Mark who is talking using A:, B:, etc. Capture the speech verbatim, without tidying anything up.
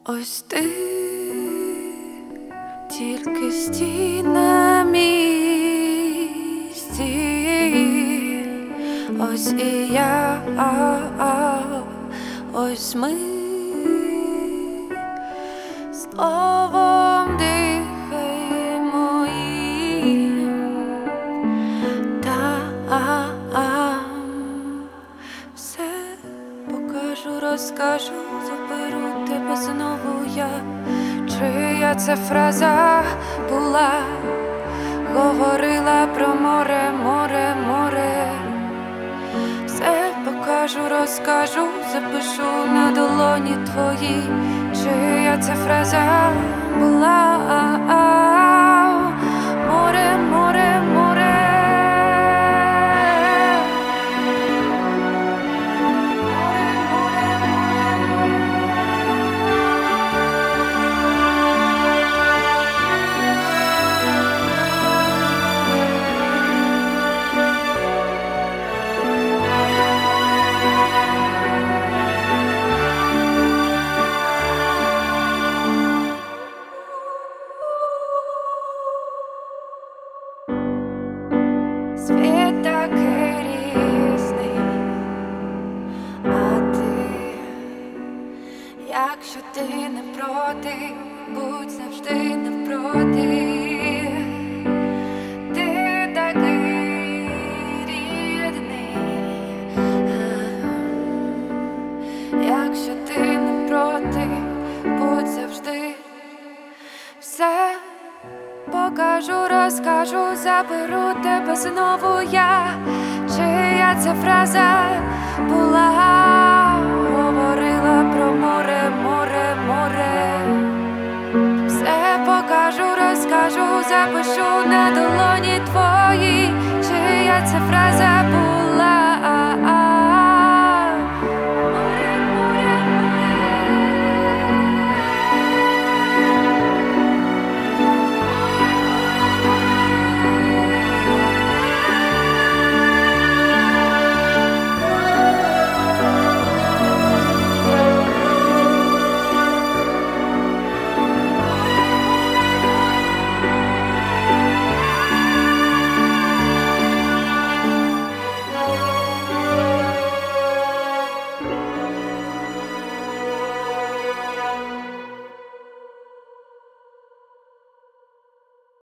A: Ось ти, тільки стій на місці, ось і я, а, а, ось ми словом дихаємо їм там. Все покажу, розкажу, заберу тебе знову я. Чия це фраза була, говорила про море, море, море. Все покажу, розкажу, запишу на долоні твої. Чия це фраза була, море, море, море. Світ такий різний, а ти, якщо ти не проти, будь завжди не проти. Ти такий рідний, якщо ти не проти, будь завжди. Все покажу, розкажу, заберу тебе знову я. Чия це фраза була, говорила про море, море, море. Все покажу, розкажу, запишу на долоні твої. Чия це фраза